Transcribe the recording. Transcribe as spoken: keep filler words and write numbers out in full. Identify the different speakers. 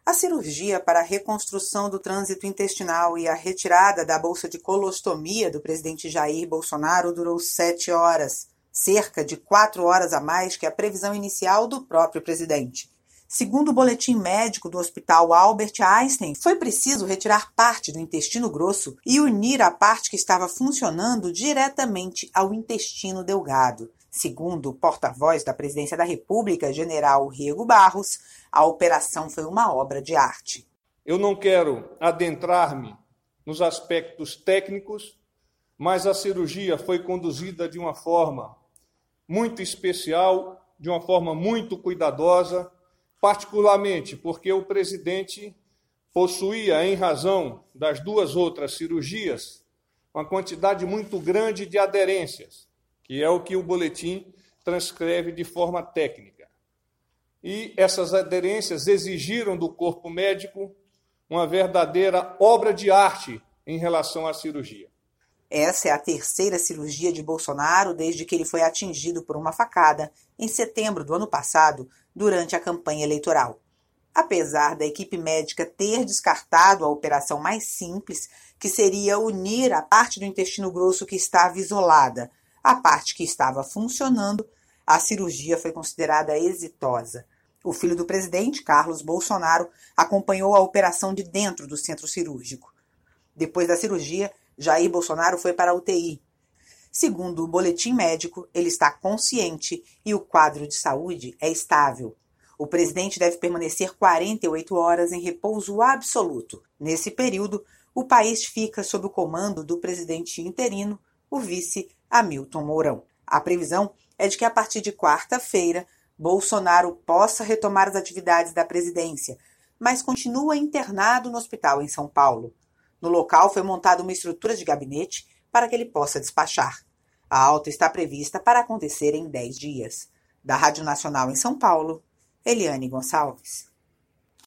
Speaker 1: A cirurgia para a reconstrução do trânsito intestinal e a retirada da bolsa de colostomia do presidente Jair Bolsonaro durou sete horas, cerca de quatro horas a mais que a previsão inicial do próprio presidente. Segundo o boletim médico do Hospital Albert Einstein, foi preciso retirar parte do intestino grosso e unir a parte que estava funcionando diretamente ao intestino delgado. Segundo o porta-voz da Presidência da República, general Rego Barros, a operação foi uma obra de arte.
Speaker 2: Eu não quero adentrar-me nos aspectos técnicos, mas a cirurgia foi conduzida de uma forma muito especial, de uma forma muito cuidadosa, particularmente porque o presidente possuía, em razão das duas outras cirurgias, uma quantidade muito grande de aderências, que é o que o boletim transcreve de forma técnica. E essas aderências exigiram do corpo médico uma verdadeira obra de arte em relação à cirurgia.
Speaker 1: Essa é a terceira cirurgia de Bolsonaro desde que ele foi atingido por uma facada em setembro do ano passado, durante a campanha eleitoral. Apesar da equipe médica ter descartado a operação mais simples, que seria unir a parte do intestino grosso que estava isolada à parte que estava funcionando, a cirurgia foi considerada exitosa. O filho do presidente, Carlos Bolsonaro, acompanhou a operação de dentro do centro cirúrgico. Depois da cirurgia, Jair Bolsonaro foi para a U T I. Segundo o boletim médico, ele está consciente e o quadro de saúde é estável. O presidente deve permanecer quarenta e oito horas em repouso absoluto. Nesse período, o país fica sob o comando do presidente interino, o vice Hamilton Mourão. A previsão é de que a partir de quarta-feira, Bolsonaro possa retomar as atividades da presidência, mas continua internado no hospital em São Paulo. No local foi montada uma estrutura de gabinete para que ele possa despachar. A alta está prevista para acontecer em dez dias. Da Rádio Nacional em São Paulo, Eliane Gonçalves.